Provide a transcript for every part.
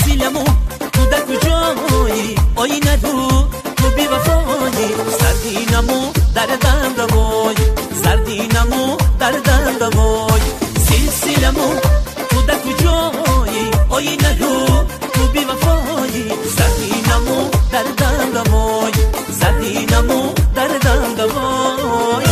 سلسلمو تو در کجایی آینه تو بی وفایی سردینمو دردم دوای سردینمو دردم دوای سلسلمو تو در کجایی آینه تو بی وفایی سردینمو دردم دوای سردینمو دردم دوای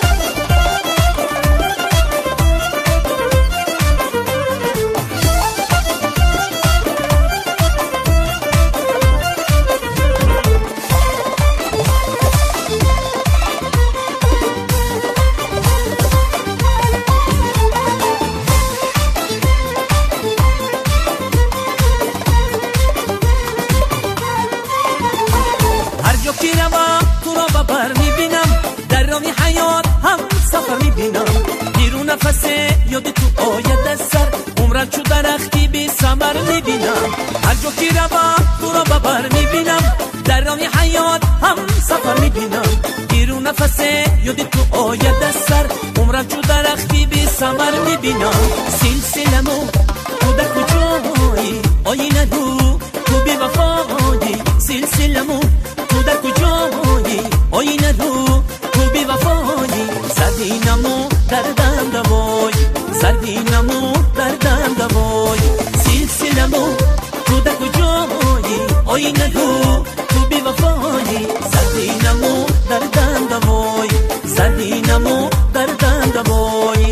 تو را ببر میبینم در راه حیات هم سفر میبینم بیرون نفس یاد تو آید از سر عمرت چو درختی بی ثمر میبینم هر جا که روم تو را ببر میبینم در راه حیات هم سفر میبینم بیرون نفس یاد تو آید از سر عمرت چو درختی بی ثمر میبینم سلسلمو تو در کجایی آینه تو بی وفایی سلسلمو تو در کجایی آینه تو بی وفایی سردینمو دردم دوای سردینمو دردم دوای سلسلمو تو در کجایی آینه تو بی وفایی سردینمو دردم دوای سردینمو دردم دوای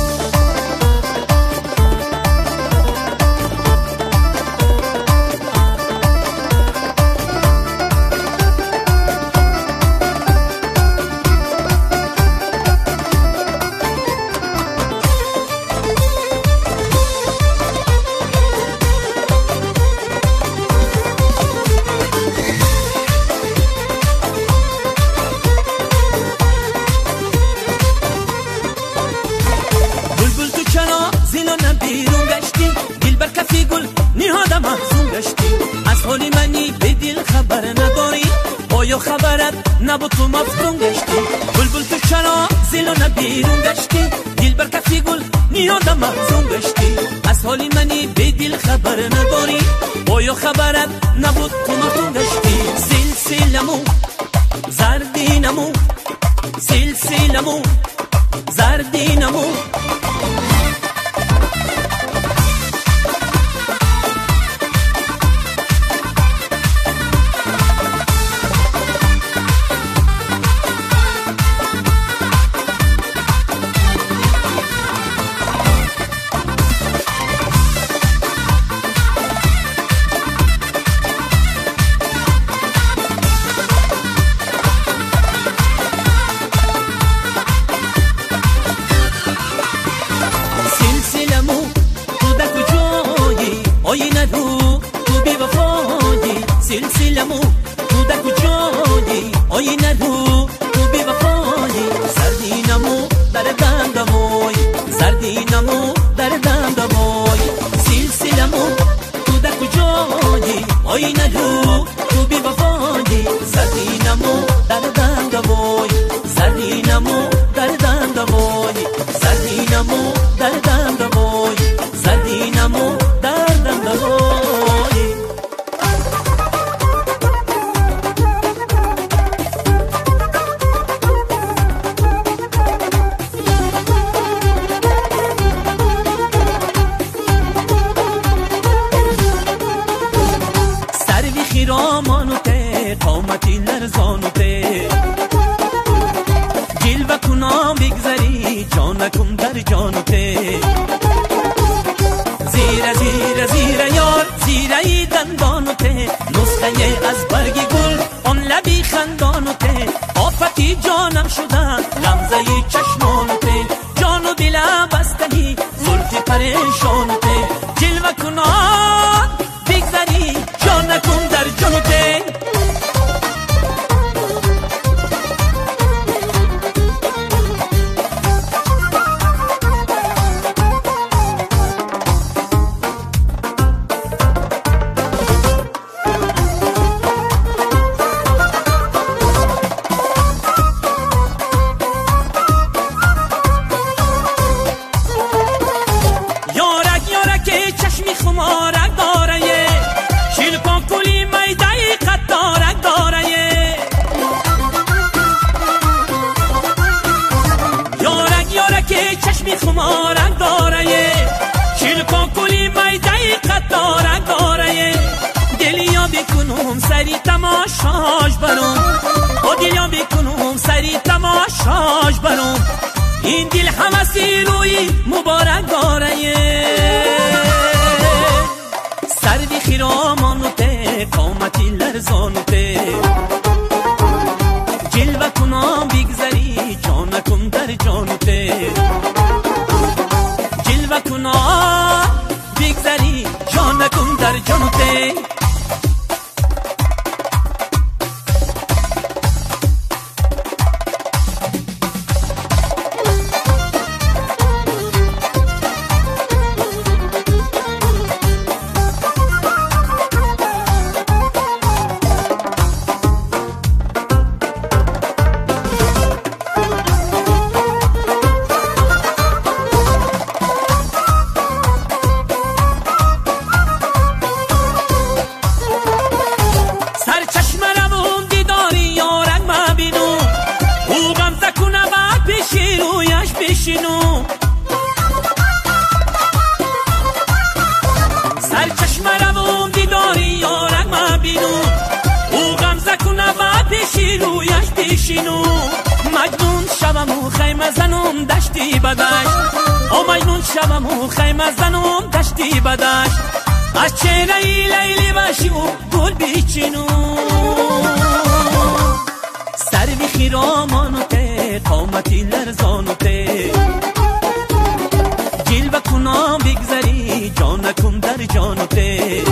بیرون گشتی دل بر کفی گل نهاده محزون گشتی از حال منی به دل خبر نداری آیا خبرت نبود تو مفتون گشتی بلبل تو چرا زیلانه بیرون گشتی دل بر کفی گل نهاده محزون گشتی از حال منی به دل خبر نداری آیا خبرت نبود تو مفتون گشتی سلسلمو زردینمو سلسلمو زردینمو آینه تو بی وفایی سلسلمو تو در کجایی آینه تو بی وفایی سردینمو دردم دوای سردینمو دردم دوای سلسلمو تو در کجایی آینه تو بی وفایی سردینمو دردم دوای سردینمو دردم دوای سردینمو دردم دوای سردینمو دردم دوای سروی خیرامانو ته قامتی لرزانو ته جلوه کنام بگذری جانکم در جانو ته زیر زیر زیر یار زیره دندانو ته نسخه از برگ گل آن لبی خندانو ته آفتی جانم شدن لمزه چشمانو ته جانو دلم بستنی زلفی پریشانو ته جلوه کنان بگذری جانکم در جانو ته سری تماشاش برم با دلیا بکنم سری تماشاش برم این دل حمسی روی مبارک داره سردی خیرامانو ته قامتی لرزانو ته جلوه کنم بگذری جانکم در جانو ته جلوه کنم بگذری جانکم در جانو ته سر چشم روم دیداری یارک ما بینو او غمزه کنه و پیشی رویش پیشینو مجنون شوم و خیمه زنم دشتی بدشت او مجنون شوم و خیمه زنم دشتی بدشت از چهره ای لیلی باشی و گل بیچینو سر بی خیرامانو ته قامتی لرزانو ته جلوه کنم بگذری جانکم در جانو ته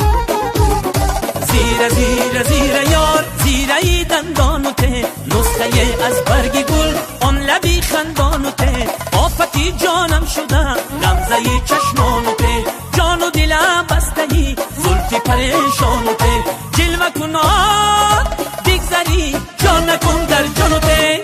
زیر زیر زیر یار زیره دندانو ته نسخه از برگ گل آن لبی خندانو ته آفتی جانم شده غمزه چشمانو ته جان و دلم بستهی زلفی پریشانو ته جلوه کنم بگذری جانکم در جانو ته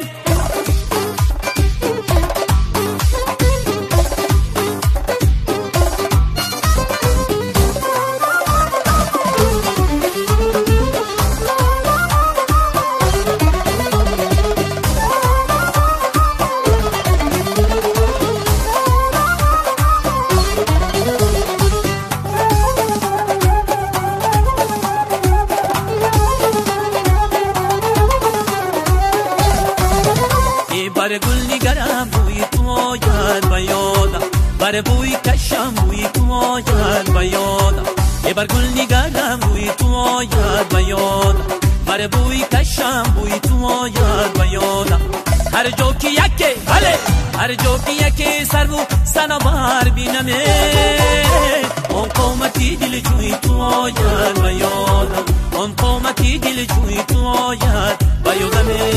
بر گل نگرم بوی تو آید بیادم بر بوی کشم بوی تو آید بیادم بر گل نگرم بوی تو آید بیادم بر بوی کشم بوی تو آید بیادم هر جا که یکی بله هر جا که یکی سر و سنبار بینمه آن قومتی دل جوی تو آید بیادم آن قومتی دل جوی تو آید بیادمه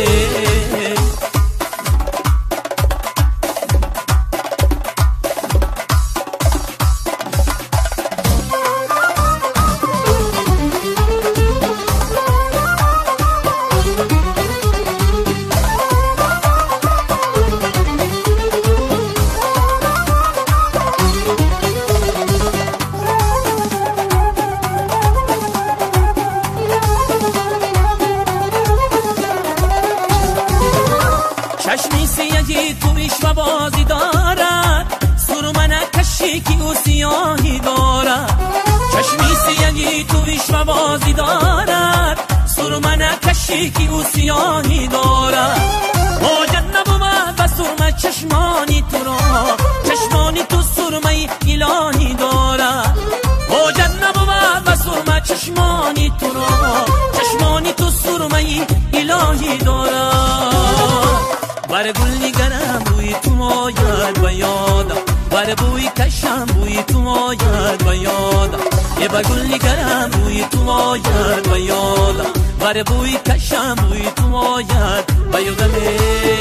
چشمی سیاهی تویش و بازی دارد سرمنه کشی که او سیاهی دارد چشمی سیاهی تویش و بازی دارد سرمنه کشی که او سیاهی دارد حاجت نبود و سرمه چشمانی تو را چشمانی تو سرمه الهی دارد حاجت نبود و سرمه چشمانی تو را چشمانی تو سرمه الهی دارد بر گل نگرم بوی تو آید بیادم بر بوی کشم بوی تو آید بیادم بر گل نگرم بوی تو آید بیادم بر بوی کشم بوی تو آید بیادم